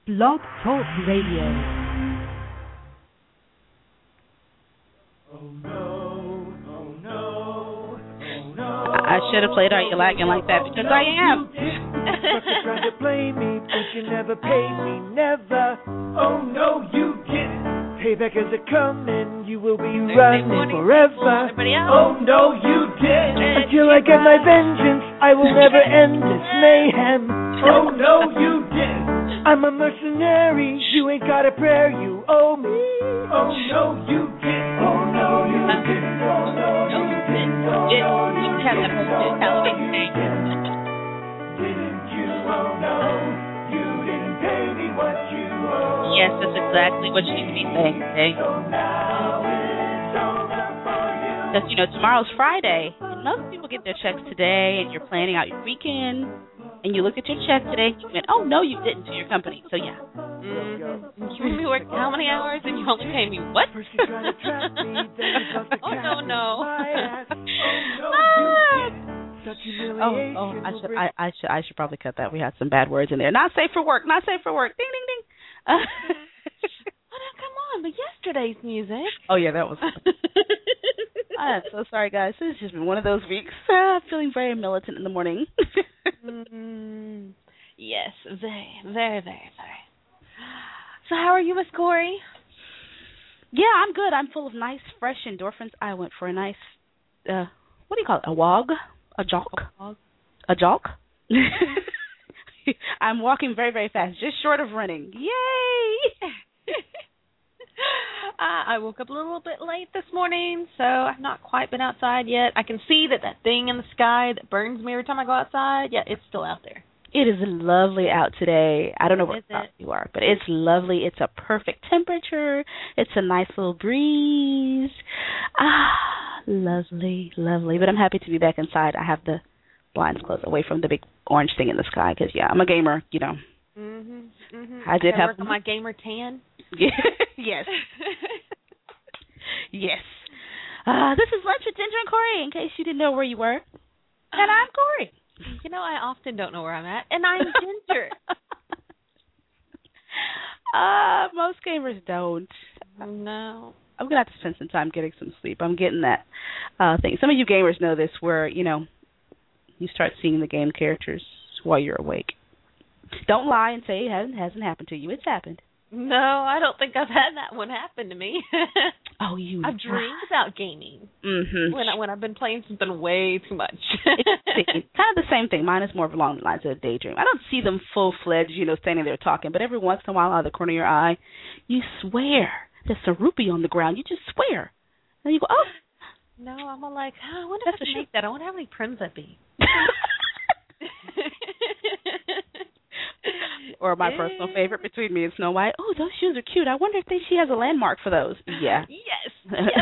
Blog Talk Radio. I should have played Are You Lacking Like That because I am. Trying to blame me, but you never paid me, never. Oh no, you didn't. Payback is a coming, you will be running forever. Oh no, you didn't. Until I get my vengeance, I will never end this mayhem. Oh no, you didn't. I'm a mercenary, you ain't got a prayer, you owe me. Oh no, you didn't. Oh no, you didn't. Oh no, you didn't. Oh no, you didn't. Didn't you? Oh no, you didn't pay me what you owe. Yes, that's exactly what you need to be saying today. So now it's over for you. Because, tomorrow's Friday, and most people get their checks today, and you're planning out your weekend, and you look at your check today, and you went, oh, no, you didn't to your company. So, yeah. You only worked how many hours, and you only pay me what? Oh, no. I should probably cut that. We had some bad words in there. Not safe for work. Not safe for work. Ding, ding, ding. Come on, but yesterday's music. Oh, yeah, that was. I'm so sorry, guys. This has just been one of those weeks. Feeling very militant in the morning. Yes, very, very, very, very. So how are you, Miss Corey? Yeah, I'm good. I'm full of nice, fresh endorphins. I went for a nice, what do you call it, a wog? A jog? A jog? I'm walking very, very fast, just short of running. Yay! I woke up a little bit late this morning, so I've not quite been outside yet. I can see that thing in the sky that burns me every time I go outside, yeah, it's still out there. It is lovely out today. I don't know where you are, but it's lovely. It's a perfect temperature. It's a nice little breeze. Lovely, lovely. But I'm happy to be back inside. I have the blinds closed away from the big orange thing in the sky because, yeah, I'm a gamer, I did have my gamer tan. Yes. Yes. This is Lunch with Ginger and Corey, in case you didn't know where you were. And I'm Corey. I often don't know where I'm at, and I'm Ginger. Most gamers don't. No. I'm going to have to spend some time getting some sleep. I'm getting that thing. Some of you gamers know this where, you start seeing the game characters while you're awake. Don't lie and say it hasn't happened to you. It's happened. No, I don't think I've had that one happen to me. Oh, you. I've dreamed about gaming. Mm-hmm. When I've been playing something way too much. It's kind of the same thing. Mine is more along the lines of a daydream. I don't see them full-fledged, standing there talking, but every once in a while out of the corner of your eye, you swear there's a rupee on the ground. You just swear. And you go, oh. No, I'm all like, I wonder if I can make that. I wonder how many prims that'd be. Or my personal favorite between me and Snow White. Oh, those shoes are cute. I wonder if she has a landmark for those. Yeah. Yes.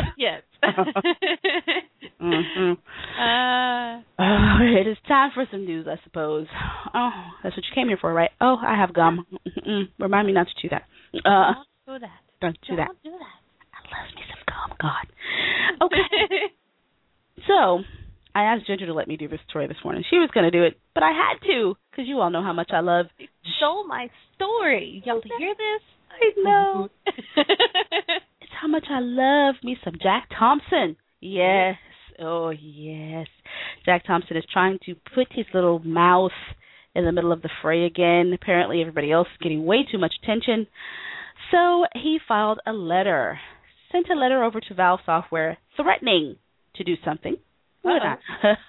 Mm-hmm. It is time for some news, I suppose. Oh, that's what you came here for, right? Oh, I have gum. Remind me not to chew that. Don't do that. Don't do that. Don't do that. I love me some gum. God. Okay. So, I asked Ginger to let me do this story this morning. She was going to do it, but I had to, because you all know how much I love. You stole my story. Y'all hear this? I know. It's how much I love me some Jack Thompson. Yes. Oh, yes. Jack Thompson is trying to put his little mouth in the middle of the fray again. Apparently everybody else is getting way too much attention. So he filed a letter, sent a letter over to Valve Software threatening to do something. Valve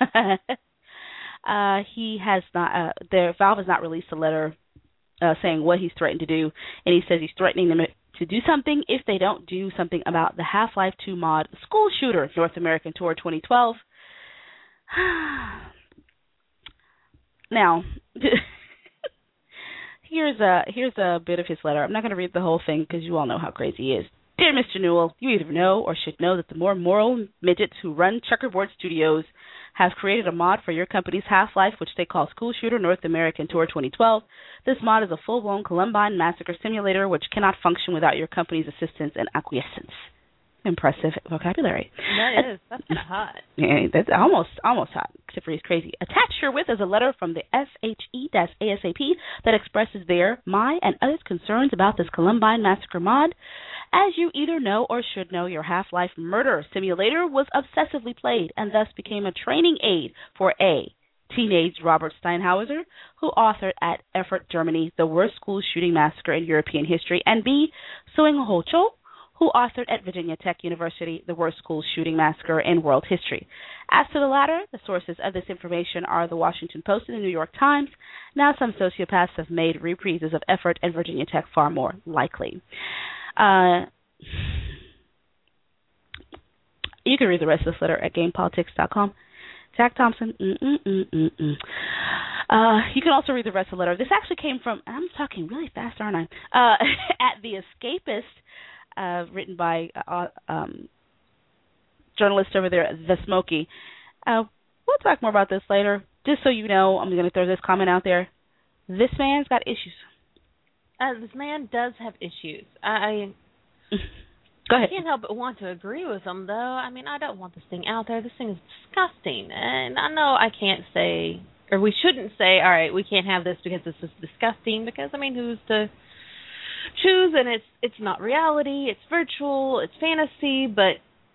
has not released a letter saying what he's threatened to do, and he says he's threatening them to do something if they don't do something about the Half-Life 2 mod School Shooter North American Tour 2012. Now, here's a bit of his letter. I'm not going to read the whole thing because you all know how crazy he is. Dear Mr. Newell, you either know or should know that the more moral midgets who run Checkerboard Studios have created a mod for your company's Half-Life, which they call School Shooter North American Tour 2012. This mod is a full-blown Columbine massacre simulator which cannot function without your company's assistance and acquiescence. Impressive vocabulary. That is. That's kind of hot. Yeah, that's almost hot. Except for he's crazy. Attached herewith is a letter from the SHE-ASAP that expresses their, my, and others' concerns about this Columbine Massacre mod. As you either know or should know, your Half-Life murder simulator was obsessively played and thus became a training aid for A, teenage Robert Steinhauser, who authored at Erfurt, Germany, the worst school shooting massacre in European history, and B, Soeng Ho Cho, who authored at Virginia Tech University, the worst school shooting massacre in world history. As to the latter, the sources of this information are the Washington Post and the New York Times. Now some sociopaths have made reprises of Erfurt and Virginia Tech far more likely. You can read the rest of this letter at GamePolitics.com. Jack Thompson. You can also read the rest of the letter. This actually came from, I'm talking really fast, aren't I? At The Escapist, written by journalist over there, The Smokey. We'll talk more about this later. Just so you know, I'm going to throw this comment out there. This man's got issues. This man does have issues. Go ahead. I can't help but want to agree with him, though. I mean, I don't want this thing out there. This thing is disgusting. And I know I can't say, or we shouldn't say, all right, we can't have this because this is disgusting, because, I mean, who's to choose? And it's not reality. It's virtual. It's fantasy. But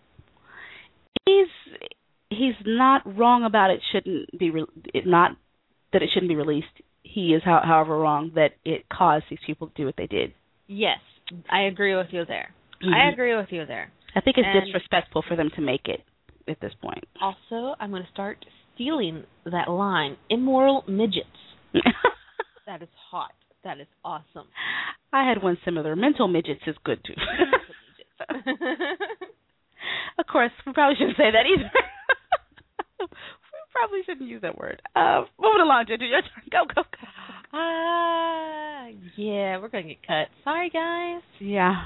he's not wrong about it shouldn't be not that it shouldn't be released. He is, however, wrong that it caused these people to do what they did. Yes, I agree with you there. Mm-hmm. I agree with you there. I think it's disrespectful for them to make it at this point. Also, I'm going to start stealing that line. Immoral midgets. That is hot. That is awesome. I had one similar. Mental midgets is good, too. Of course, we probably shouldn't say that either. We probably shouldn't use that word. Moving along, Ginger. Your turn. Go. Yeah, we're going to get cut. Sorry, guys. Yeah.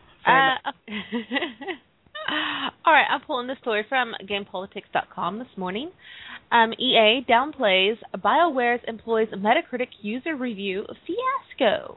All right, I'm pulling this story from GamePolitics.com this morning. EA downplays BioWare's employees' Metacritic user review fiasco.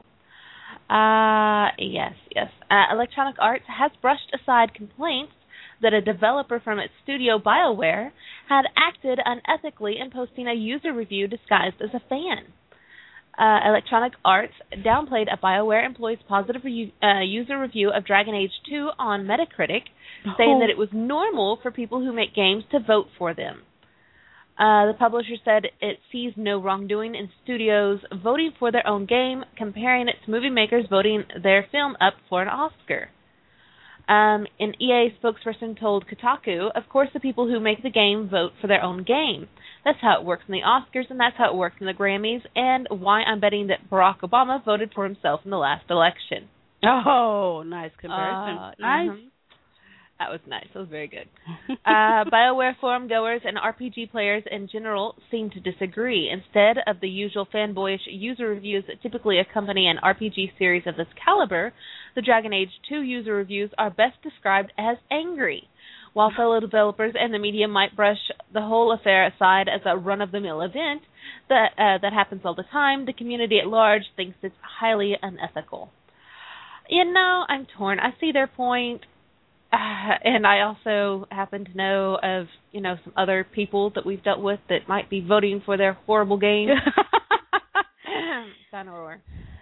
Yes. Electronic Arts has brushed aside complaints that a developer from its studio, BioWare, had acted unethically in posting a user review disguised as a fan. Electronic Arts downplayed a BioWare employee's positive user review of Dragon Age 2 on Metacritic, saying that it was normal for people who make games to vote for them. The publisher said it sees no wrongdoing in studios voting for their own game, comparing it to movie makers voting their film up for an Oscar. An EA spokesperson told Kotaku, of course the people who make the game vote for their own game. That's how it works in the Oscars, and that's how it works in the Grammys, and why I'm betting that Barack Obama voted for himself in the last election. Oh, nice comparison. Nice. Mm-hmm. That was nice. That was very good. BioWare forum goers and RPG players in general seem to disagree. Instead of the usual fanboyish user reviews that typically accompany an RPG series of this caliber, the Dragon Age 2 user reviews are best described as angry. While fellow developers and the media might brush the whole affair aside as a run-of-the-mill event that happens all the time, the community at large thinks it's highly unethical. You know, I'm torn. I see their point. And I also happen to know of, some other people that we've dealt with that might be voting for their horrible game. But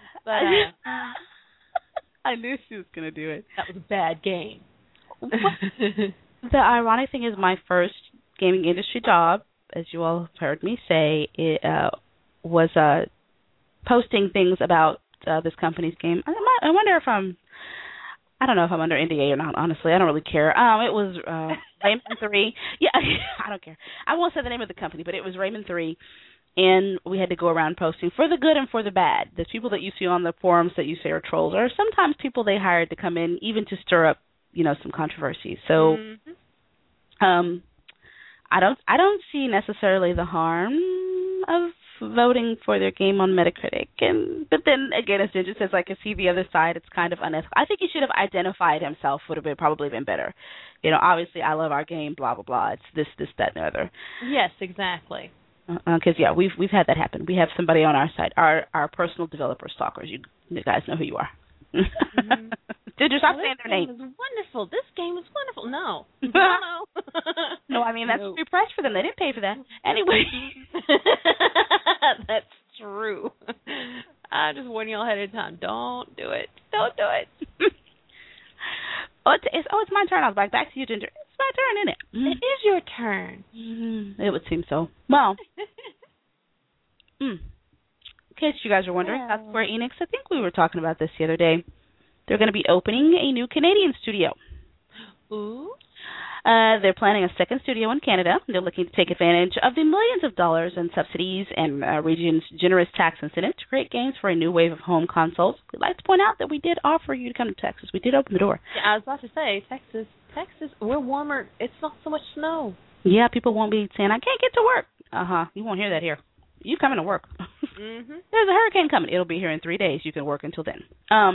I knew she was going to do it. That was a bad game. The ironic thing is my first gaming industry job, as you all have heard me say, was posting things about this company's game. I wonder if I don't know if I'm under NDA or not, honestly. I don't really care. It was Rayman 3. Yeah, I don't care. I won't say the name of the company, but it was Rayman 3, and we had to go around posting for the good and for the bad. The people that you see on the forums that you say are trolls are sometimes people they hired to come in even to stir up, some controversy. So I don't see necessarily the harm of voting for their game on Metacritic, but then again, as Ginger says, I can see the other side. It's kind of unethical. I think he should have identified himself. Would have probably been better. Obviously, I love our game. Blah blah blah. It's this, that, and the other. Yes, exactly. Because we've had that happen. We have somebody on our side, our personal developer stalkers. You guys know who you are. Mm-hmm. Ginger, stop saying their name. This game is wonderful. This game is wonderful. No. No. No, I mean, that's free press for them. They didn't pay for that. Anyway. That's true. I just warn you all ahead of time. Don't do it. Don't do it. It's my turn. I was back to you, Ginger. It's my turn, isn't it? It is your turn. It would seem so. Well, in case you guys are wondering, that's Square Enix. I think we were talking about this the other day. They're going to be opening a new Canadian studio. Ooh. They're planning a second studio in Canada. They're looking to take advantage of the millions of dollars in subsidies and region's generous tax incentives to create games for a new wave of home consoles. We'd like to point out that we did offer you to come to Texas. We did open the door. Yeah, I was about to say, Texas, we're warmer. It's not so much snow. Yeah, people won't be saying, I can't get to work. You won't hear that here. You coming to work. Mm-hmm. There's a hurricane coming. It'll be here in 3 days. You can work until then.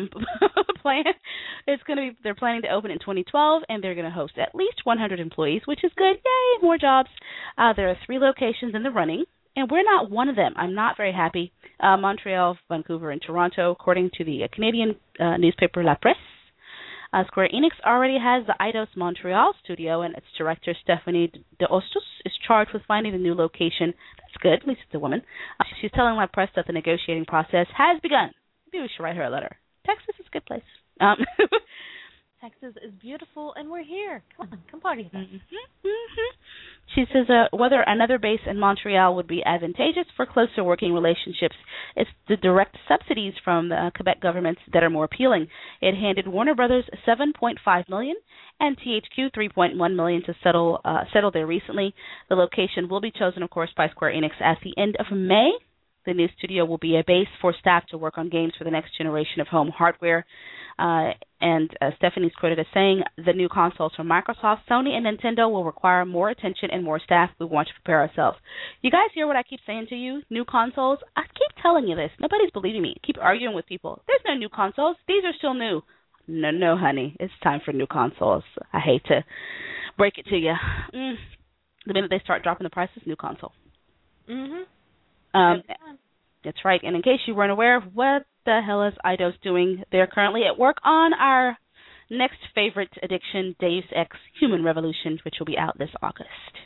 They're planning to open in 2012, and they're going to host at least 100 employees, which is good. Yay, more jobs. There are 3 locations in the running, and we're not one of them. I'm not very happy. Montreal, Vancouver, and Toronto, according to the Canadian newspaper La Presse. Square Enix already has the Eidos Montreal studio, and its director, Stephanie D'Ostos, is charged with finding a new location. That's good. At least it's a woman. She's telling La Presse that the negotiating process has begun. Maybe we should write her a letter. Texas is a good place. Texas is beautiful, and we're here. Come party with us. She says whether another base in Montreal would be advantageous for closer working relationships. It's the direct subsidies from the Quebec governments that are more appealing. It handed Warner Brothers $7.5 million and THQ $3.1 million to settle there recently. The location will be chosen, of course, by Square Enix at the end of May. The new studio will be a base for staff to work on games for the next generation of home hardware. And Stephanie's quoted as saying, the new consoles from Microsoft, Sony, and Nintendo will require more attention and more staff. We want to prepare ourselves. You guys hear what I keep saying to you? New consoles? I keep telling you this. Nobody's believing me. I keep arguing with people. There's no new consoles. These are still new. No, honey. It's time for new consoles. I hate to break it to you. The minute they start dropping the prices, new console. Mm-hmm. That's right. And in case you weren't aware, what the hell is Eidos doing? They're currently at work on our next favorite addiction, Deus Ex Human Revolution, which will be out this August.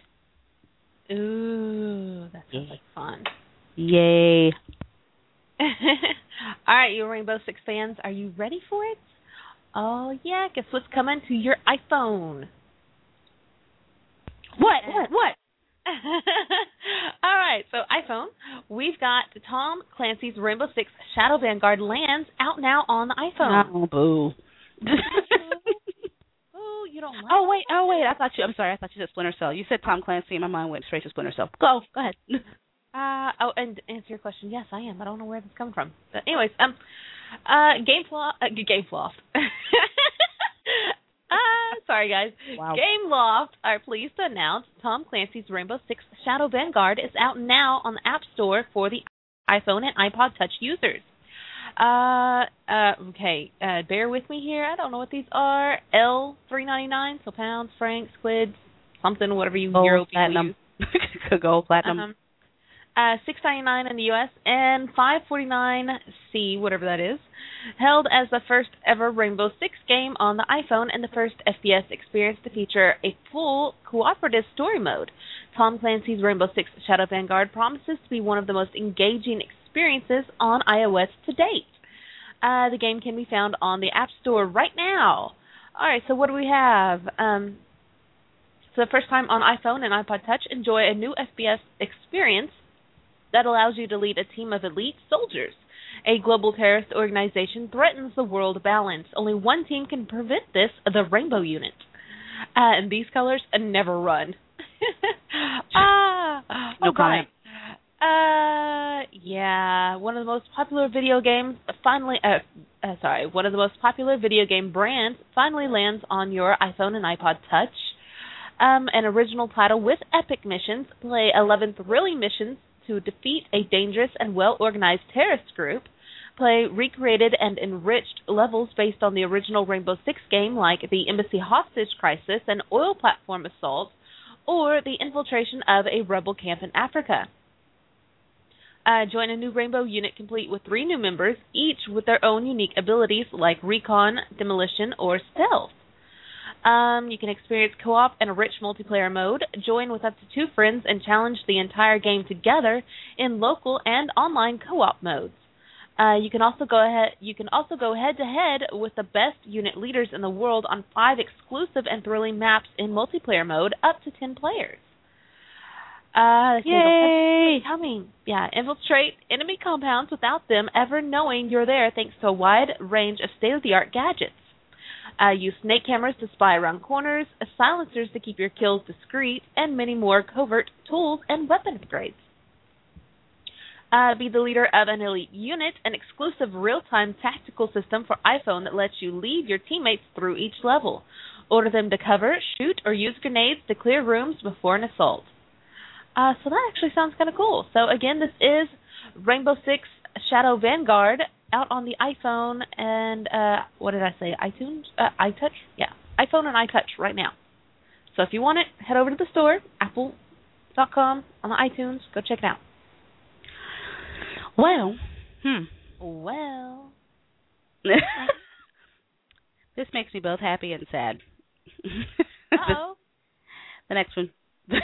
Ooh, that sounds like fun. Yay. All right, you Rainbow Six fans, are you ready for it? Oh, yeah. Guess what's coming to your iPhone? What? All right, so iPhone, we've got Tom Clancy's Rainbow Six Shadow Vanguard lands out now on the iPhone. Oh, boo. Oh, you don't like Oh, wait. I'm sorry. I thought you said Splinter Cell. You said Tom Clancy, and my mind went straight to Splinter Cell. Go ahead. And to answer your question, yes, I am. I don't know where this is coming from. But anyways, GameLoft. Sorry, guys. Wow. GameLoft are pleased to announce Tom Clancy's Rainbow Six Shadow Vanguard is out now on the App Store for the iPhone and iPod Touch users. Okay, bear with me here. I don't know what these are. $3.99, so pounds, francs, quids, something, whatever you Euro people use. Gold, platinum. $6.99 in the U.S. and $5.49 C, whatever that is, held as the first ever Rainbow Six game on the iPhone and the first FPS experience to feature a full cooperative story mode. Tom Clancy's Rainbow Six Shadow Vanguard promises to be one of the most engaging experiences on iOS to date. The game can be found on the App Store right now. All right, so what do we have? So the first time on iPhone and iPod Touch, enjoy a new FPS experience that allows you to lead a team of elite soldiers. A global terrorist organization threatens the world balance. Only one team can prevent this, the Rainbow Unit. And these colors never run. No comment. Yeah, one of the most popular video games one of the most popular video game brands finally lands on your iPhone and iPod Touch. An original title with epic missions. Play 11 thrilling missions to defeat a dangerous and well-organized terrorist group. Play recreated and enriched levels based on the original Rainbow Six game, like the Embassy Hostage Crisis, an oil platform assault, or the infiltration of a rebel camp in Africa. Join a new Rainbow unit complete with 3 new members, each with their own unique abilities like recon, demolition, or stealth. You can experience co-op and a rich multiplayer mode, join with up to 2 friends, and challenge the entire game together in local and online co-op modes. You can also go head-to-head with the best unit leaders in the world on 5 exclusive and thrilling maps in multiplayer mode, up to 10 players. Yay! Coming. Yeah, infiltrate enemy compounds without them ever knowing you're there, thanks to a wide range of state-of-the-art gadgets. Use snake cameras to spy around corners, silencers to keep your kills discreet, and many more covert tools and weapon upgrades. Be the leader of an elite unit, an exclusive real-time tactical system for iPhone that lets you lead your teammates through each level. Order them to cover, shoot, or use grenades to clear rooms before an assault. So that actually sounds kind of cool. So again, this is Rainbow Six Shadow Vanguard out on the iPhone and, what did I say, iTunes? iTouch? Yeah, iPhone and iTouch right now. So if you want it, head over to the store, apple.com, on the iTunes. Go check it out. Well, this makes me both happy and sad. Uh-oh. The next one.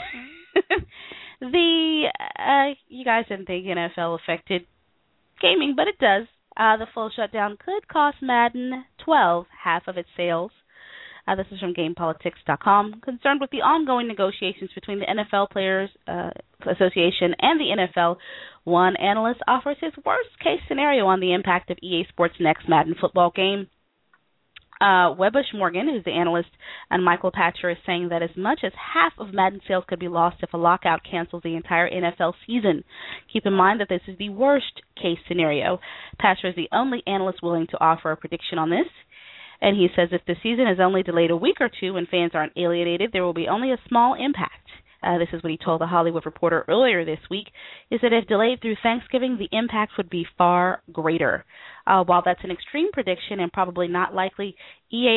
You guys didn't think NFL affected gaming, but it does. The full shutdown could cost Madden 12 half of its sales. This is from GamePolitics.com. Concerned with the ongoing negotiations between the NFL Players Association and the NFL, one analyst offers his worst-case scenario on the impact of EA Sports' next Madden football game. Webush Morgan, who's the analyst, and Michael Patcher is saying that as much as half of Madden sales could be lost if a lockout cancels the entire NFL season. Keep in mind that this is the worst-case scenario. Patcher is the only analyst willing to offer a prediction on this. And he says if the season is only delayed a week or two and fans aren't alienated, there will be only a small impact. This is what he told The Hollywood Reporter earlier this week, is that if delayed through Thanksgiving, the impact would be far greater. While that's an extreme prediction and probably not likely, EA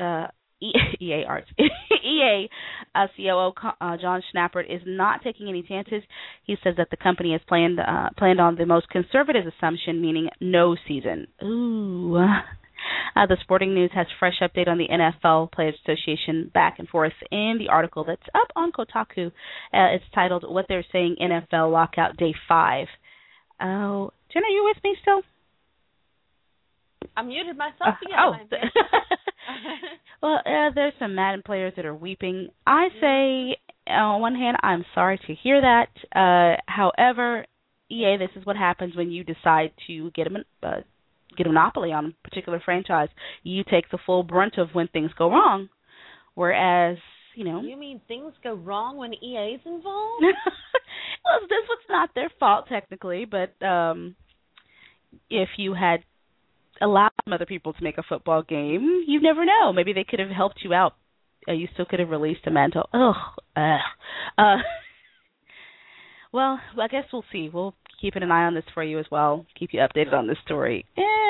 COO John Schnappert is not taking any chances. He says that the company has planned on the most conservative assumption, meaning no season. Ooh. The Sporting News has fresh update on the NFL Players Association back and forth in the article that's up on Kotaku. It's titled, What They're Saying NFL Lockout Day 5. Oh, Jen, are you with me still? I muted myself again. Well, there's some Madden players that are weeping. I say, on one hand, I'm sorry to hear that. However, EA, this is what happens when you decide to get a monopoly on a particular franchise. You take the full brunt of when things go wrong, whereas, you mean things go wrong when EA's involved? Well, this was not their fault technically, but if you had allowed some other people to make a football game, you never know. Maybe they could have helped you out. You still could have released a mantle. Well, I guess we'll see. We'll keep an eye on this for you as well. Keep you updated on this story.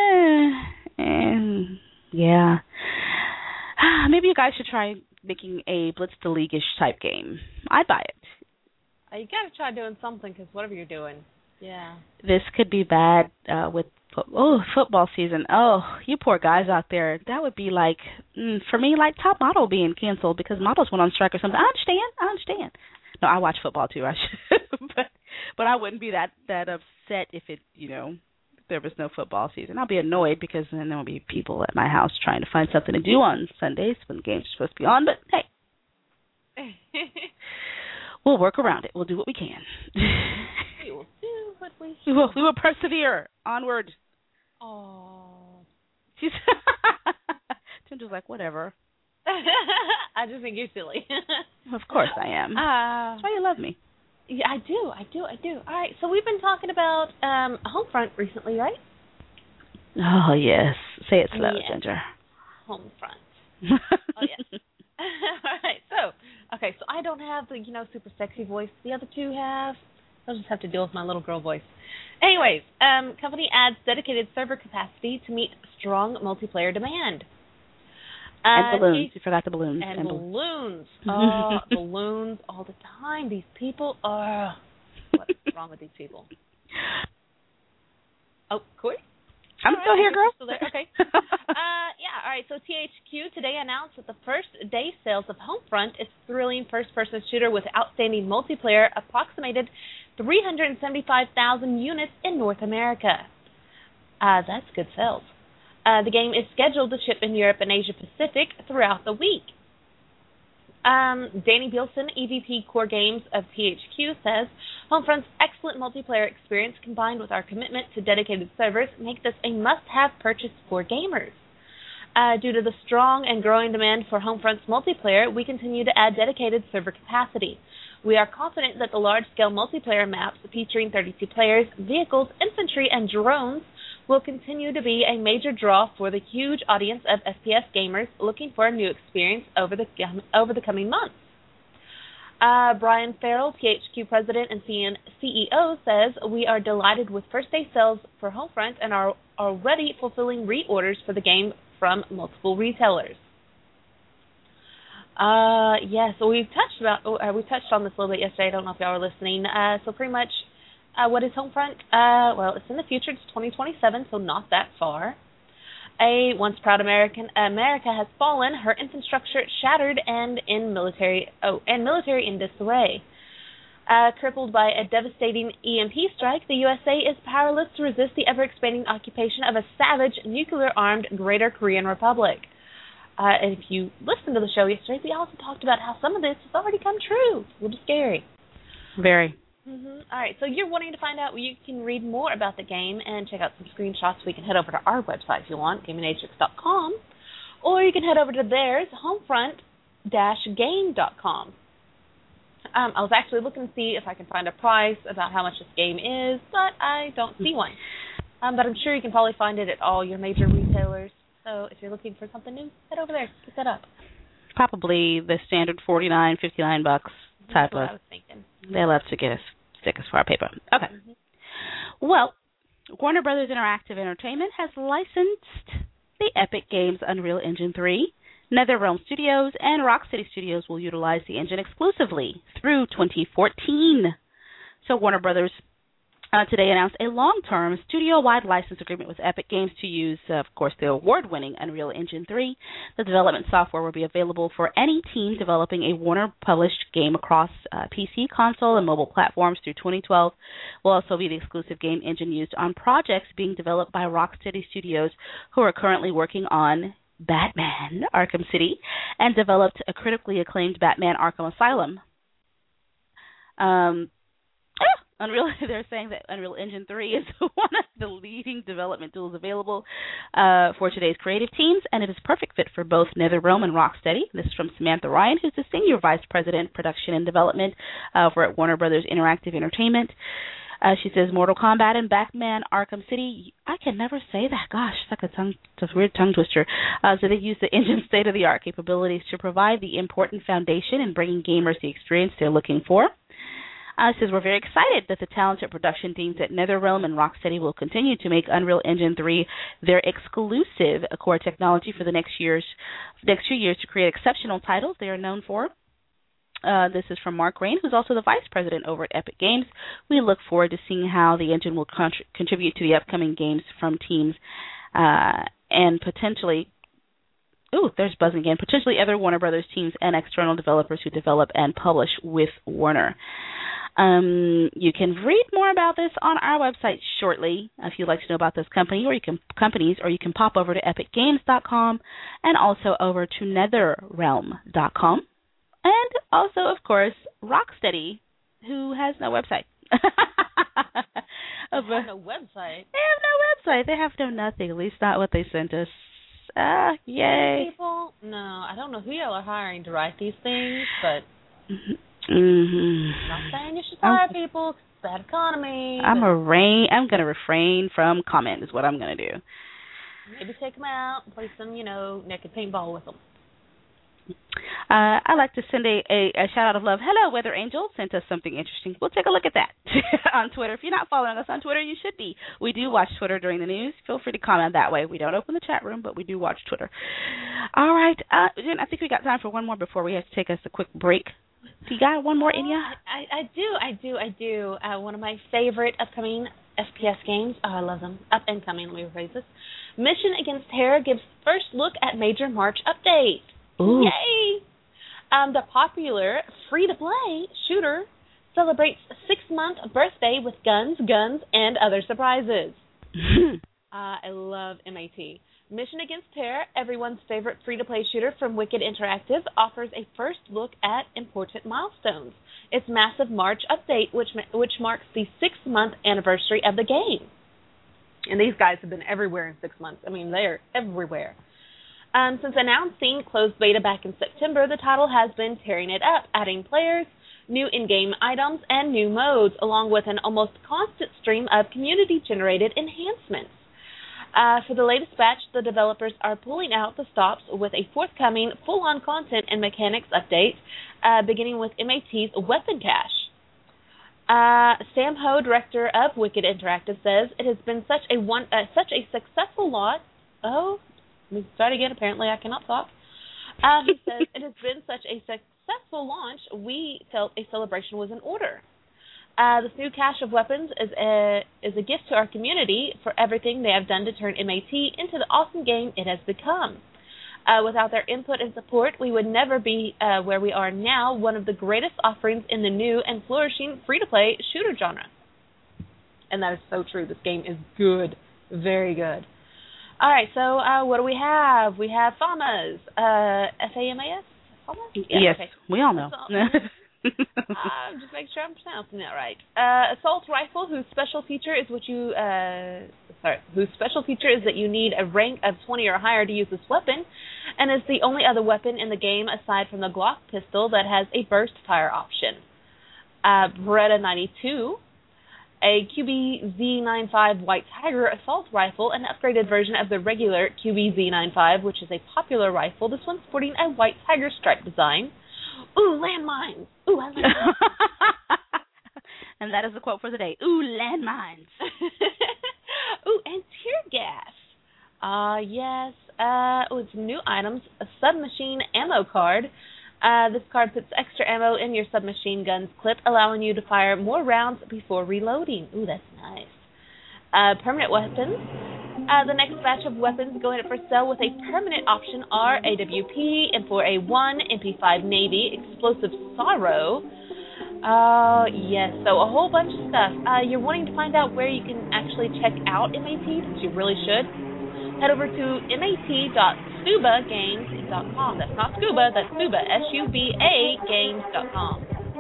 Yeah. Maybe you guys should try making a Blitz the League-ish type game. I'd buy it. You got to try doing something, because whatever you're doing. Yeah. This could be bad with football season. Oh, you poor guys out there. That would be like, for me, like Top Model being canceled because models went on strike or something. I understand. No, I watch football too. I should, but I wouldn't be that upset if it, there was no football season. I'll be annoyed because then there will be people at my house trying to find something to do on Sundays when the games are supposed to be on. But hey, we'll work around it. We'll do what we can. We will do what we can. We will persevere onward. Oh, Tinder's like, whatever. I just think you're silly. Of course I am. That's why you love me. Yeah, I do. All right, so we've been talking about Homefront recently, right? Oh, yes. Say it slow, Ginger. Homefront. Oh, yes. All right, so I don't have the, super sexy voice the other two have. I'll just have to deal with my little girl voice. Anyways, company adds dedicated server capacity to meet strong multiplayer demand. And balloons. You forgot the balloons. And balloons. Oh, balloons all the time. These people are... What's wrong with these people? Oh, Corey? I'm still here, girl. Still there? Okay. All right. So THQ today announced that the first day sales of Homefront, its thrilling first-person shooter with outstanding multiplayer, approximated 375,000 units in North America. That's good sales. The game is scheduled to ship in Europe and Asia Pacific throughout the week. Danny Bielson, EVP Core Games of THQ, says, Homefront's excellent multiplayer experience combined with our commitment to dedicated servers make this a must-have purchase for gamers. Due to the strong and growing demand for Homefront's multiplayer, we continue to add dedicated server capacity. We are confident that the large-scale multiplayer maps featuring 32 players, vehicles, infantry, and drones will continue to be a major draw for the huge audience of FPS gamers looking for a new experience over the coming months. Brian Farrell, THQ President and CEO, says, we are delighted with first-day sales for Homefront and are already fulfilling reorders for the game from multiple retailers. So we touched on this a little bit yesterday. I don't know if y'all were listening. So pretty much, what is Homefront? Well, it's in the future. It's 2027, so not that far. A once proud America has fallen, her infrastructure shattered, and military in disarray. Crippled by a devastating EMP strike, the USA is powerless to resist the ever-expanding occupation of a savage, nuclear-armed Greater Korean Republic. And if you listened to the show yesterday, we also talked about how some of this has already come true. It's a little scary. Very. All right, so you're wanting to find out, you can read more about the game and check out some screenshots. We can head over to our website if you want, GamingAtrix.com, or you can head over to theirs, homefront-game.com. I was actually looking to see if I can find a price about how much this game is, but I don't see one. But I'm sure you can probably find it at all your major retailers. So if you're looking for something new, head over there, pick that up. Probably the standard $49, $59 type That's what I was thinking. They love to get us stickers for our paper. Okay. Well, Warner Brothers Interactive Entertainment has licensed the Epic Games Unreal Engine 3. NetherRealm Studios and Rocksteady Studios will utilize the engine exclusively through 2014. So Warner Brothers today announced a long-term studio-wide license agreement with Epic Games to use, of course, the award-winning Unreal Engine 3. The development software will be available for any team developing a Warner-published game across PC, console, and mobile platforms through 2012. Will also be the exclusive game engine used on projects being developed by Rocksteady Studios, who are currently working on Batman Arkham City and developed a critically acclaimed Batman Arkham Asylum. They're saying that Unreal Engine 3 is one of the leading development tools available for today's creative teams, and it is a perfect fit for both NetherRealm and Rocksteady. This is from Samantha Ryan, who's the Senior Vice President, Production and Development for at Warner Brothers Interactive Entertainment. She says Mortal Kombat and Batman Arkham City. I can never say that. Gosh, it's like a weird tongue twister. So they use the engine's state-of-the-art capabilities to provide the important foundation in bringing gamers the experience they're looking for. Says we're very excited that the talented production teams at NetherRealm and Rocksteady will continue to make Unreal Engine 3 their exclusive core technology for the next few years to create exceptional titles they are known for. This is from Mark Rain, who's also the Vice President over at Epic Games. We look forward to seeing how the engine will contribute to the upcoming games from teams and potentially, there's buzzing again, potentially other Warner Brothers teams and external developers who develop and publish with Warner. You can read more about this on our website shortly if you'd like to know about this companies, or you can pop over to epicgames.com and also over to netherrealm.com. And also, of course, Rocksteady, who has no website. They have no website. They have no nothing, at least not what they sent us. Yay. People? No, I don't know who y'all are hiring to write these things, but I'm not saying you should hire people. It's bad economy. I'm going to refrain from comment is what I'm going to do. Maybe take them out and play some, naked paintball with them. I'd like to send a shout-out of love. Hello, Weather Angel. Sent us something interesting. We'll take a look at that on Twitter. If you're not following us on Twitter, you should be. We do watch Twitter during the news. Feel free to comment that way. We don't open the chat room, but we do watch Twitter. All right. Jen, I think we got time for one more before we have to take us a quick break. Do you got one more in ya? I do. One of my favorite upcoming FPS games. Oh, I love them. Up and coming, let me rephrase this. Mission Against Terror gives first look at major March update. Ooh. Yay! The popular free-to-play shooter celebrates 6-month birthday with guns, and other surprises. I love MAT. Mission Against Terror, everyone's favorite free-to-play shooter from Wicked Interactive, offers a first look at important milestones. Its massive March update, which marks the 6-month anniversary of the game. And these guys have been everywhere in 6 months. I mean, they're everywhere. Since announcing closed beta back in September, the title has been tearing it up, adding players, new in-game items, and new modes, along with an almost constant stream of community-generated enhancements. For the latest batch, the developers are pulling out the stops with a forthcoming full-on content and mechanics update, beginning with MAT's weapon cache. Sam Ho, director of Wicked Interactive, says it has been such a successful launch. Oh, let me start again. Apparently, I cannot talk. He says it has been such a successful launch. We felt a celebration was in order. This new cache of weapons is a gift to our community for everything they have done to turn MAT into the awesome game it has become. Without their input and support, we would never be where we are now, one of the greatest offerings in the new and flourishing free-to-play shooter genre. And that is so true. This game is good. Very good. All right, so what do we have? We have FAMAS. FAMAS? FAMAS? Yeah, yes, okay. We all know. Just make sure I'm pronouncing that right. Assault rifle, whose special feature is that you need a rank of 20 or higher to use this weapon, and is the only other weapon in the game aside from the Glock pistol that has a burst fire option. Beretta 92, a QBZ-95 White Tiger assault rifle, an upgraded version of the regular QBZ-95, which is a popular rifle. This one's sporting a White Tiger stripe design. Ooh, landmines. Ooh, I like that. And that is the quote for the day. Ooh, landmines. Ooh, and tear gas. Yes. It's new items. A submachine ammo card. This card puts extra ammo in your submachine gun's clip, allowing you to fire more rounds before reloading. Ooh, that's nice. Permanent weapons. The next batch of weapons going up for sale with a permanent option are AWP, M4A1, MP5 Navy, Explosive Sorrow. Yes, so a whole bunch of stuff. You're wanting to find out where you can actually check out MAT, which you really should. Head over to mat.subagames.com. That's not scuba, that's suba, S-U-B-A games.com.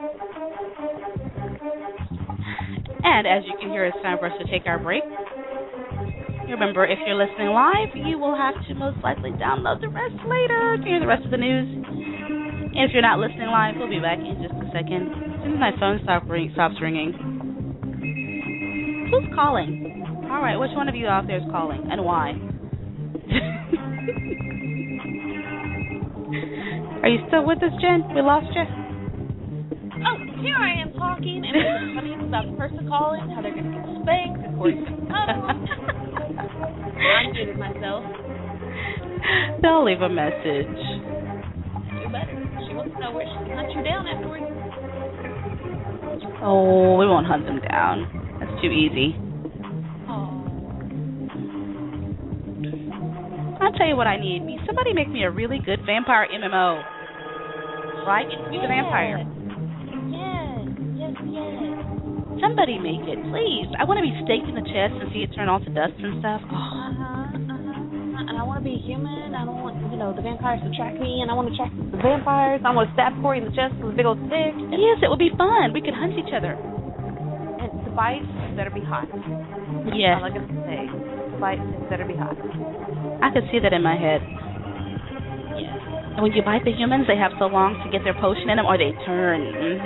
And as you can hear, it's time for us to take our break. Remember, if you're listening live, you will have to most likely download the rest later to hear the rest of the news. And if you're not listening live, we'll be back in just a second. As soon as my phone stops ringing. Who's calling? All right, which one of you out there is calling, and why? Are you still with us, Jen? We lost you? Oh, here I am talking, and it's funny about the person calling, how they're going to get spanked, of course. I muted myself. They'll leave a message. Do better. She wants to know where she can hunt you down afterwards. Oh, we won't hunt them down. That's too easy. Oh. I'll tell you what I need. Somebody make me a really good vampire MMO. So I get to be the vampire. Yes. Somebody make it, please. I want to be staked in the chest and see it turn all to dust and stuff. And I want to be human. I don't want, the vampires to track me, and I want to track the vampires. I want to stab Corey in the chest with a big old stick. Yes, it would be fun. We could hunt each other. And the bites better be hot. Yes. All I got to say. The bites better be hot. I could see that in my head. Yes. And when you bite the humans, they have so long to get their potion in them, or they turn.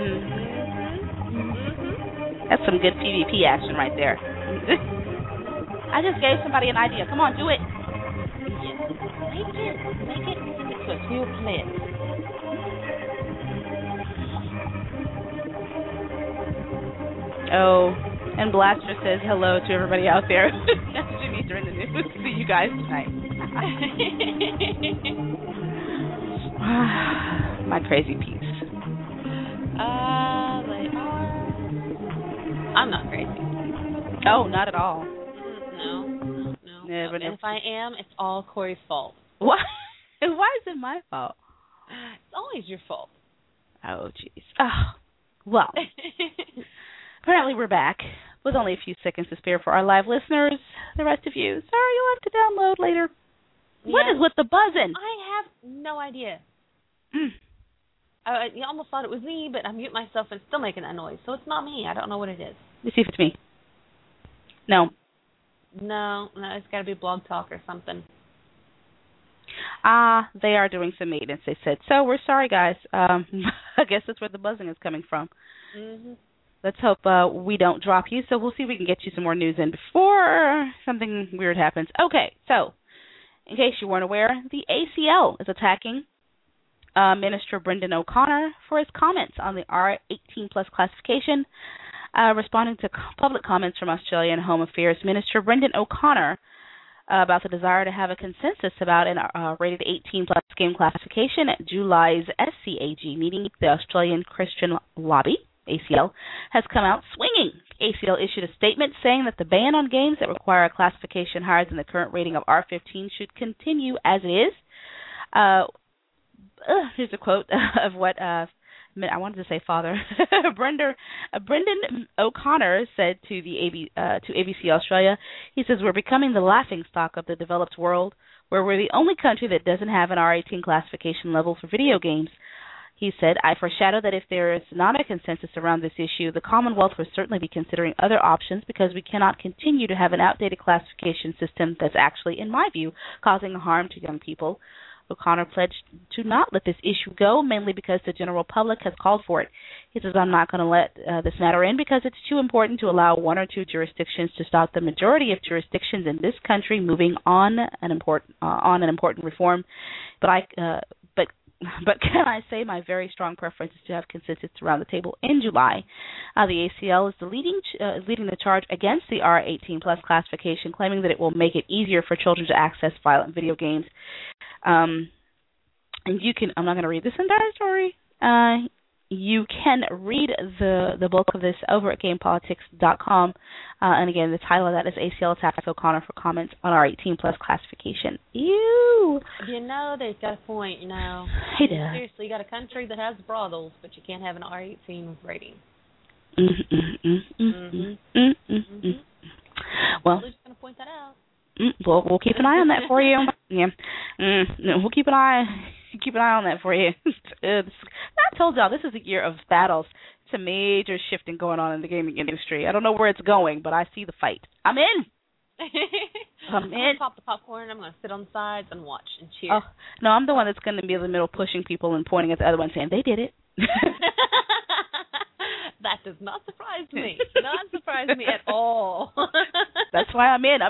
That's some good PvP action right there. I just gave somebody an idea. Come on, do it. Yes. Make it to a few minutes. Oh, and Blaster says hello to everybody out there. Messaging me during the news. See you guys tonight. My crazy piece. They are. I'm not crazy. Oh, not at all. No. Never. And if I am, it's all Corey's fault. Why? Why is it my fault? It's always your fault. Oh, jeez. Oh, well. Apparently we're back with only a few seconds to spare for our live listeners. The rest of you, sorry, you'll have to download later. Yeah. What is with the buzzing? I have no idea. Mm. You almost thought it was me, but I mute myself and it's still making that noise. So it's not me. I don't know what it is. Let me see if it's me. No, it's got to be Blog Talk or something. They are doing some maintenance, they said. So we're sorry, guys. I guess that's where the buzzing is coming from. Mm-hmm. Let's hope we don't drop you. So we'll see if we can get you some more news in before something weird happens. Okay, so in case you weren't aware, the ACL is attacking Minister Brendan O'Connor for his comments on the R18 plus classification. Responding to public comments from Australian Home Affairs Minister Brendan O'Connor about the desire to have a consensus about an rated 18 plus game classification at July's SCAG meeting, the Australian Christian Lobby, ACL, has come out swinging. ACL issued a statement saying that the ban on games that require a classification higher than the current rating of R15 should continue as it is. Here's a quote of what I wanted to say Father Brendan O'Connor said to the ABC Australia. He says, "We're becoming the laughing stock of the developed world, where we're the only country that doesn't have an R18 classification level for video games." He said, "I foreshadow that if there is not a consensus around this issue, the Commonwealth will certainly be considering other options because we cannot continue to have an outdated classification system that's actually, in my view, causing harm to young people." O'Connor pledged to not let this issue go, mainly because the general public has called for it. He says, "I'm not going to let this matter in because it's too important to allow one or two jurisdictions to stop the majority of jurisdictions in this country moving on an important reform. But can I say my very strong preference is to have consensus around the table in July." The ACL is leading the charge against the R18 plus classification, claiming that it will make it easier for children to access violent video games. And you can, I'm not going to read this entire story. You can read the bulk of this over at GamePolitics.com. And again, the title of that is ACL attacks O'Connor for comments on R18 plus classification. Ew. You know, they've got a point, you know. Hey, Dad. Seriously, you got a country that has brothels, but you can't have an R18 rating. Well, I'm just going to point that out. Well, we'll keep an eye on that for you. Yeah, we'll keep an eye on that for you. I told y'all this is a year of battles. It's a major shifting going on in the gaming industry. I don't know where it's going, but I see the fight. I'm in. I'm in. I'm gonna pop the popcorn. I'm gonna sit on the sides and watch and cheer. Oh, no, I'm the one that's going to be in the middle, pushing people and pointing at the other one, saying they did it. That does not surprise me. Not surprise me at all. That's why I'm in.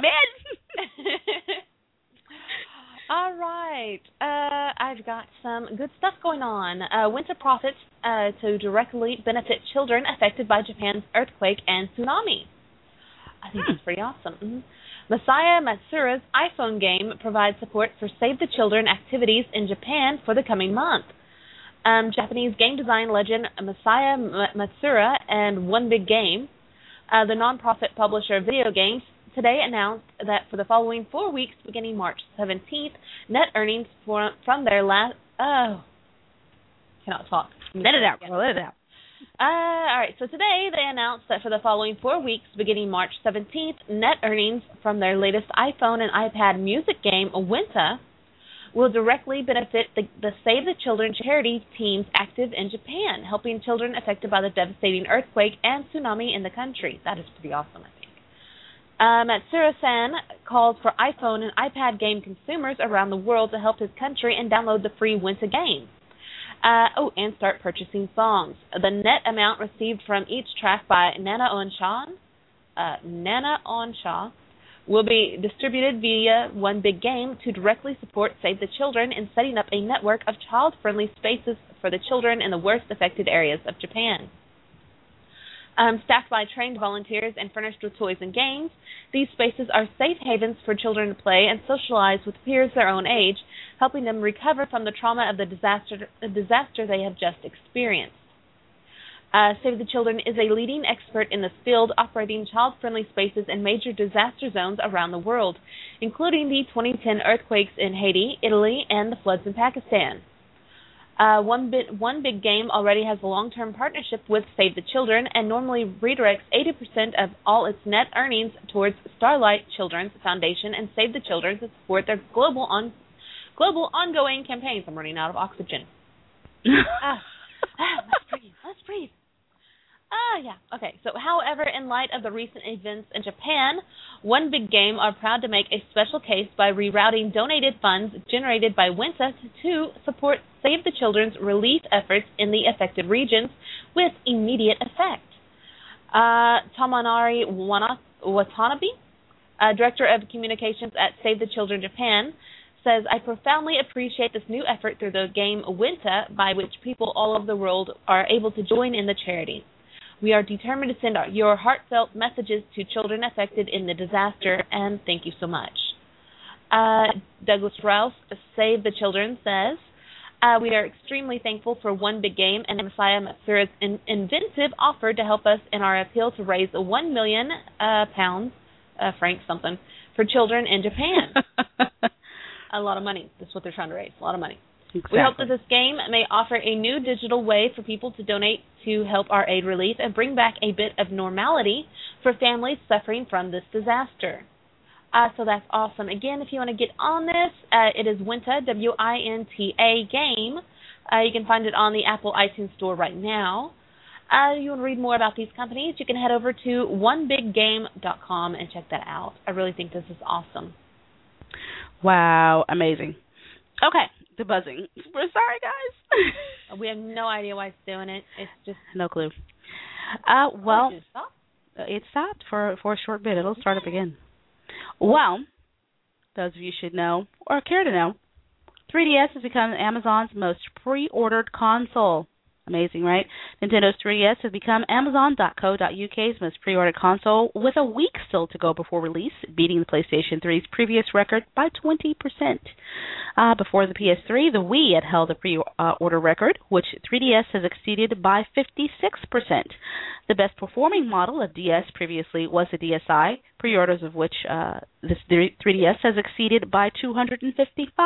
All right. I've got some good stuff going on. Winter profits to directly benefit children affected by Japan's earthquake and tsunami. I think that's pretty awesome. Mm-hmm. Masaya Matsura's iPhone game provides support for Save the Children activities in Japan for the coming month. Japanese game design legend Masaya Matsura and One Big Game, the non-profit publisher of video games, today announced that for the following 4 weeks, beginning March 17th, net earnings from their last... Oh, cannot talk. Let it out, girl. Let it out. All right, so today they announced that for the following 4 weeks, beginning March 17th, net earnings from their latest iPhone and iPad music game, Winta, will directly benefit the Save the Children charity teams active in Japan, helping children affected by the devastating earthquake and tsunami in the country. That is pretty awesome, I think. Matsura-san called for iPhone and iPad game consumers around the world to help his country and download the free Winta game. And start purchasing songs. The net amount received from each track by Nana Onshaw, will be distributed via One Big Game to directly support Save the Children in setting up a network of child-friendly spaces for the children in the worst affected areas of Japan. Staffed by trained volunteers and furnished with toys and games, these spaces are safe havens for children to play and socialize with peers their own age, helping them recover from the trauma of the disaster they have just experienced. Save the Children is a leading expert in this field, operating child-friendly spaces in major disaster zones around the world, including the 2010 earthquakes in Haiti, Italy, and the floods in Pakistan. One Big Game already has a long-term partnership with Save the Children and normally redirects 80% of all its net earnings towards Starlight Children's Foundation and Save the Children to support their global ongoing campaigns. I'm running out of oxygen. Let's breathe. Okay. So, however, in light of the recent events in Japan, One Big Game are proud to make a special case by rerouting donated funds generated by Winta to support Save the Children's relief efforts in the affected regions with immediate effect. Tomonari Watanabe, Director of Communications at Save the Children Japan, says, I profoundly appreciate this new effort through the game Winta, by which people all over the world are able to join in the charity. We are determined to send your heartfelt messages to children affected in the disaster, and thank you so much. Douglas Rouse, Save the Children, says, we are extremely thankful for One Big Game and Messiah Matsura's inventive offer to help us in our appeal to raise 1 million franc something, for children in Japan. A lot of money. That's what they're trying to raise, a lot of money. Exactly. We hope that this game may offer a new digital way for people to donate to help our aid relief and bring back a bit of normality for families suffering from this disaster. So that's awesome. Again, if you want to get on this, it is Winta, W-I-N-T-A game. You can find it on the Apple iTunes Store right now. You want to read more about these companies, you can head over to onebiggame.com and check that out. I really think this is awesome. Wow, amazing. Okay. The buzzing. We're sorry, guys. We have no idea why it's doing it. It's just no clue. It stopped for a short bit. It'll start up again. Well, those of you should know or care to know, 3DS has become Amazon's most pre-ordered console. Amazing, right? Nintendo's 3DS has become Amazon.co.uk's most pre-ordered console with a week still to go before release, beating the PlayStation 3's previous record by 20%. Before the PS3, the Wii had held a pre-order record, which 3DS has exceeded by 56%. The best performing model of DS previously was the DSi, pre-orders of which this 3DS has exceeded by 255%.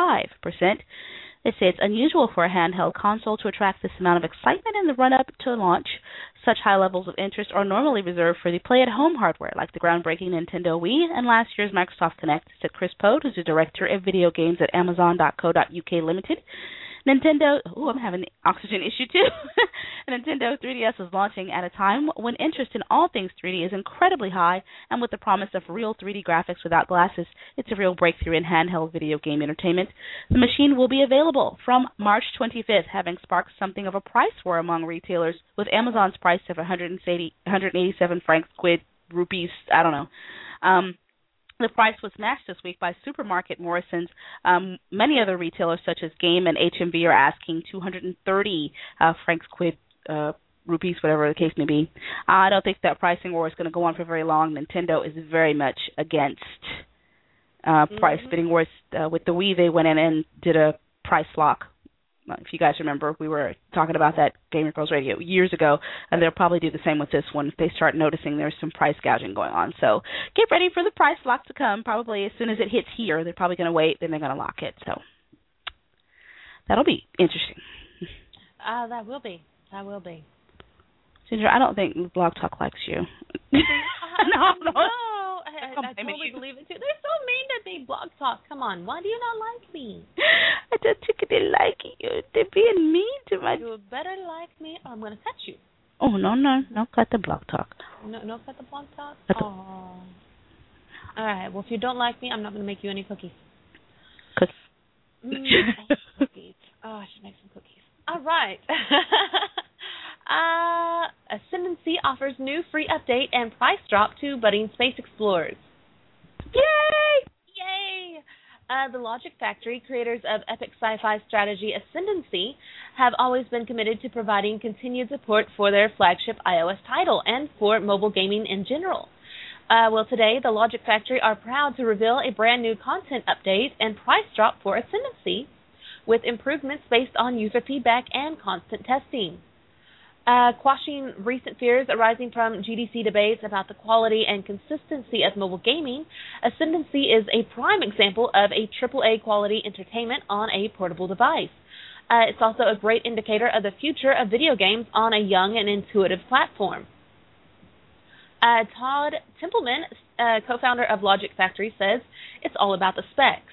They say it's unusual for a handheld console to attract this amount of excitement in the run-up to launch. Such high levels of interest are normally reserved for the play-at-home hardware, like the groundbreaking Nintendo Wii and last year's Microsoft Kinect, said Chris Poe, who's the director of video games at Amazon.co.uk Limited. I'm having an oxygen issue too. Nintendo 3DS is launching at a time when interest in all things 3D is incredibly high, and with the promise of real 3D graphics without glasses, it's a real breakthrough in handheld video game entertainment. The machine will be available from March 25th, having sparked something of a price war among retailers, with Amazon's price of 187 francs, rupees, I don't know. The price was matched this week by Supermarket Morrison's. Many other retailers, such as Game and HMV, are asking 230 francs, rupees, whatever the case may be. I don't think that pricing war is going to go on for very long. Nintendo is very much against price bidding wars. With the Wii, they went in and did a price lock. If you guys remember, we were talking about that Gamer Girls Radio years ago, and they'll probably do the same with this one if they start noticing there's some price gouging going on. So get ready for the price lock to come. Probably as soon as it hits here, they're probably going to wait, then they're going to lock it. So that'll be interesting. That will be. Ginger, I don't think Blog Talk likes you. No. I totally believe it, too. They're so mean to me, Blog Talk. Come on. Why do you not like me? I don't think they like you. They're being mean to my... You better like me or I'm going to cut you. Oh, no. Don't cut the Blog Talk. No cut the Blog Talk? Oh. All right. Well, if you don't like me, I'm not going to make you any cookies. Cookies. Oh, I should make some cookies. All right. Ascendancy offers new free update and price drop to budding space explorers. Yay! The Logic Factory, creators of epic sci-fi strategy Ascendancy, have always been committed to providing continued support for their flagship iOS title and for mobile gaming in general. Today, the Logic Factory are proud to reveal a brand new content update and price drop for Ascendancy, with improvements based on user feedback and constant testing. Quashing recent fears arising from GDC debates about the quality and consistency of mobile gaming, Ascendancy is a prime example of a AAA quality entertainment on a portable device. It's also a great indicator of the future of video games on a young and intuitive platform. Todd Templeman, co-founder of Logic Factory, says it's all about the specs.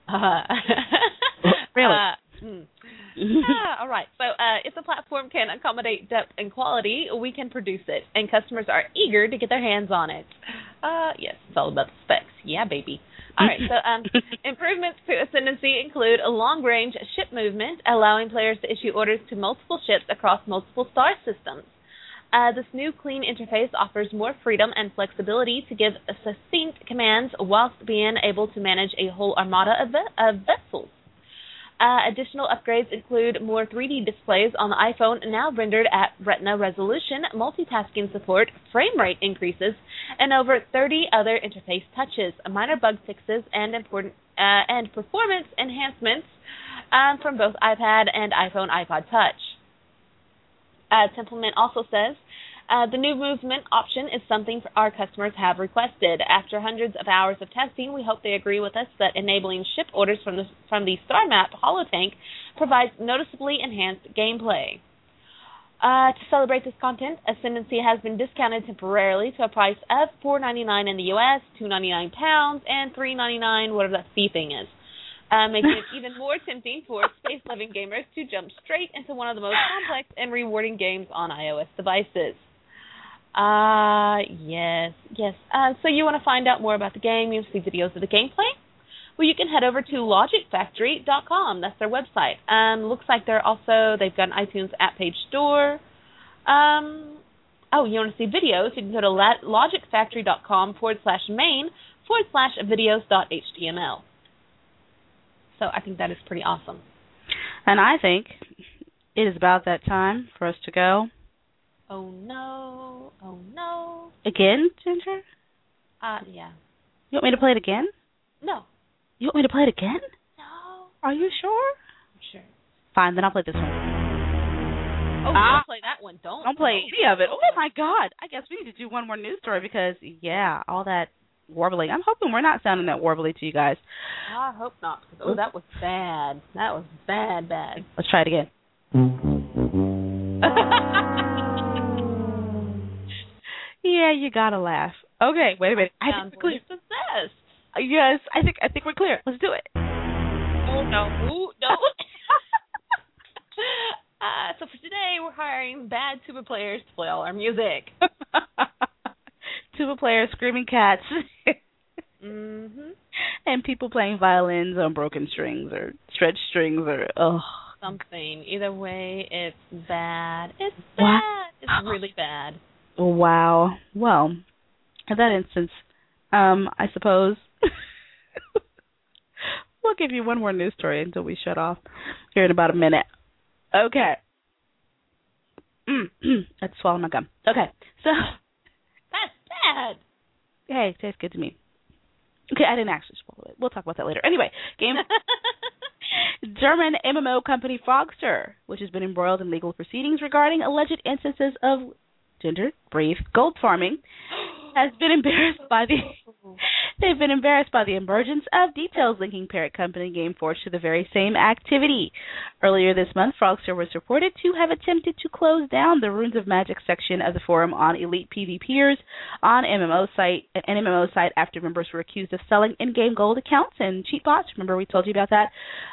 Really? All right. So if the platform can accommodate depth and quality, we can produce it, and customers are eager to get their hands on it. Yes, it's all about the specs. Yeah, baby. All right, so improvements to Ascendancy include a long-range ship movement, allowing players to issue orders to multiple ships across multiple star systems. This new clean interface offers more freedom and flexibility to give succinct commands whilst being able to manage a whole armada of vessels. Additional upgrades include more 3D displays on the iPhone now rendered at Retina resolution, multitasking support, frame rate increases, and over 30 other interface touches, minor bug fixes, and performance enhancements from both iPad and iPhone iPod Touch. Templeman also says, the new movement option is something our customers have requested. After hundreds of hours of testing, we hope they agree with us that enabling ship orders from the Star Map holotank provides noticeably enhanced gameplay. To celebrate this content, Ascendancy has been discounted temporarily to a price of $4.99 in the U.S., £2.99, and $3.99, whatever that fee thing is. Making it even more tempting for space-loving gamers to jump straight into one of the most complex and rewarding games on iOS devices. Yes. So you want to find out more about the game, you see videos of the gameplay? Well, you can head over to logicfactory.com. That's their website. Looks like they've got an iTunes app page store. You want to see videos? You can go to logicfactory.com/main/videos.html. So I think that is pretty awesome. And I think it is about that time for us to go. Oh, no. Again, Ginger? Yeah. You want me to play it again? No. You want me to play it again? No. Are you sure? I'm sure. Fine, then I'll play this one. Oh, don't play that one. Don't play any of it. Oh, my God. I guess we need to do one more news story because, all that warbling. I'm hoping we're not sounding that warbly to you guys. I hope not. Oh, that was bad. That was bad. Let's try it again. Yeah, you gotta laugh. Okay, wait a minute. I think we're clear. Success. Yes, I think we're clear. Let's do it. Oh no! Ooh, no. So for today, we're hiring bad tuba players to play all our music. Tuba players, screaming cats, and people playing violins on broken strings or stretched strings or something. Either way, it's bad. It's bad. It's really bad. Wow. Well, in that instance, I suppose we'll give you one more news story until we shut off here in about a minute. Okay. Let's swallow my gum. Okay. So that's bad. Hey, it tastes good to me. Okay, I didn't actually swallow it. We'll talk about that later. Anyway, German MMO company Frogster, which has been embroiled in legal proceedings regarding alleged instances of gold farming, has been embarrassed by the emergence of details linking parent company Gameforge to the very same activity. Earlier this month, Frogster was reported to have attempted to close down the Runes of Magic section of the forum on elite PvPers on an MMO site after members were accused of selling in-game gold accounts and cheat bots. Remember we told you about that?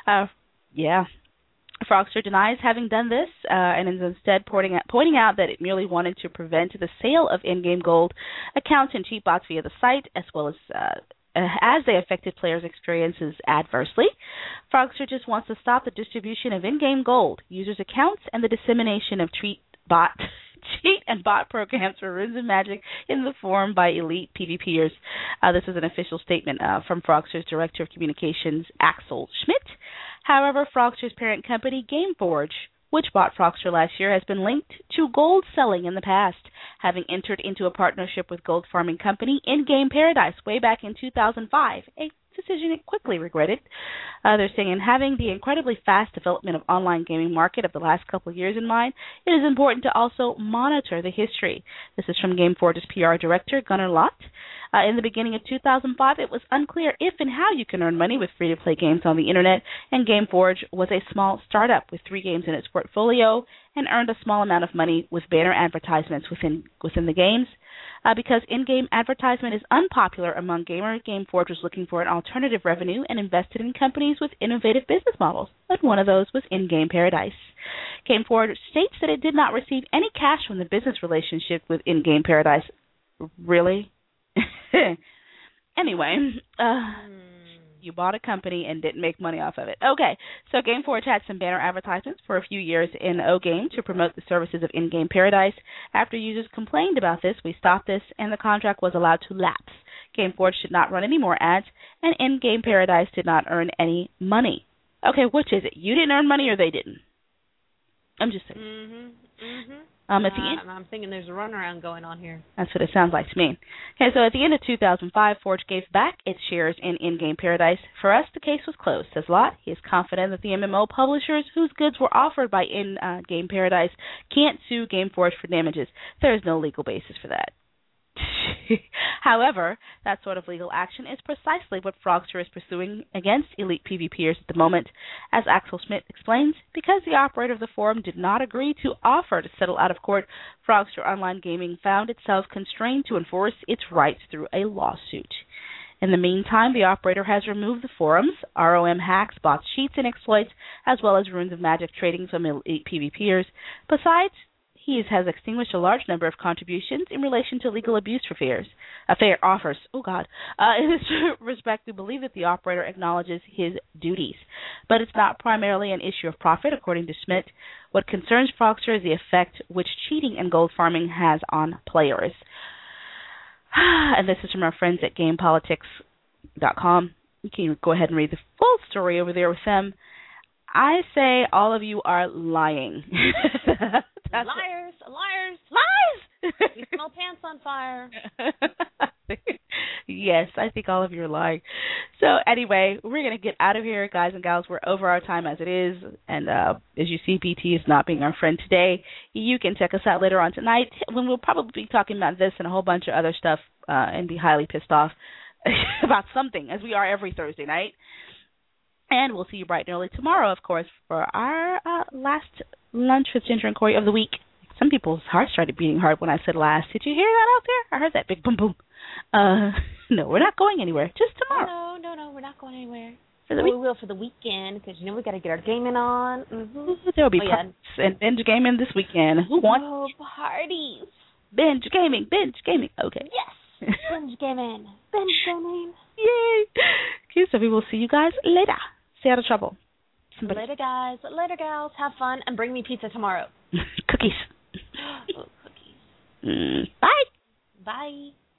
Frogster denies having done this and is instead pointing out that it merely wanted to prevent the sale of in-game gold accounts and cheat bots via the site, as well as they affected players' experiences adversely. Frogster just wants to stop the distribution of in-game gold, users' accounts, and the dissemination of cheat and bot programs for Runes of Magic in the forum by elite PvPers. This is an official statement from Frogster's Director of Communications, Axel Schmidt. However, Frogster's parent company, Gameforge, which bought Frogster last year, has been linked to gold selling in the past, having entered into a partnership with gold farming company In-Game Paradise way back in 2005, a decision it quickly regretted. They're saying, in having the incredibly fast development of online gaming market of the last couple of years in mind, it is important to also monitor the history. This is from GameForge's PR director, Gunnar Lott. In the beginning of 2005, it was unclear if and how you can earn money with free-to-play games on the Internet, and GameForge was a small startup with 3 games in its portfolio and earned a small amount of money with banner advertisements within the games. Because in-game advertisement is unpopular among gamers, GameForge was looking for an alternative revenue and invested in companies with innovative business models, and one of those was In-Game Paradise. GameForge states that it did not receive any cash from the business relationship with In-Game Paradise. Really? Anyway, you bought a company and didn't make money off of it. Okay, so GameForge had some banner advertisements for a few years in O-Game to promote the services of In-Game Paradise. After users complained about this, we stopped this, and the contract was allowed to lapse. GameForge did not run any more ads, and In-Game Paradise did not earn any money. Okay, which is it? You didn't earn money or they didn't? I'm just saying. At the end, I'm thinking there's a runaround going on here. That's what it sounds like to me. Okay, so at the end of 2005, Forge gave back its shares in In-Game Paradise. For us, the case was closed, says Lott. He is confident that the MMO publishers whose goods were offered by In-Game Paradise can't sue GameForge for damages. There is no legal basis for that. However, that sort of legal action is precisely what Frogster is pursuing against elite PvPers at the moment. As Axel Schmidt explains, because the operator of the forum did not agree to offer to settle out of court, Frogster Online Gaming found itself constrained to enforce its rights through a lawsuit. In the meantime, the operator has removed the forums, ROM hacks, bots, cheats, and exploits, as well as Runes of Magic trading from elite PvPers. Besides, he has extinguished a large number of contributions in relation to legal abuse offers. In this respect, we believe that the operator acknowledges his duties. But it's not primarily an issue of profit, according to Schmidt. What concerns Frogster is the effect which cheating and gold farming has on players. And this is from our friends at GamePolitics.com. You can go ahead and read the full story over there with them. I say all of you are lying. Liars! Lies! We smell pants on fire. Yes, I think all of you are lying. So anyway, we're going to get out of here, guys and gals. We're over our time as it is. And as you see, BT is not being our friend today. You can check us out later on tonight when we'll probably be talking about this and a whole bunch of other stuff and be highly pissed off about something, as we are every Thursday night. And we'll see you bright and early tomorrow, of course, for our last lunch with Ginger and Corey of the week. Some people's hearts started beating hard when I said last. Did you hear that out there? I heard that big boom boom. No, we're not going anywhere. Just tomorrow. No, we're not going anywhere. For the week? We will for the weekend, because, we got to get our gaming on. Mm-hmm. There'll be parties and binge gaming this weekend. Who wants? Oh, parties. Binge gaming. Okay. Yes. Binge gaming. Yay. Okay, so we will see you guys later. Stay out of trouble. Later, guys. Later, gals. Have fun, and bring me pizza tomorrow. Cookies. Oh, cookies. Bye. Bye.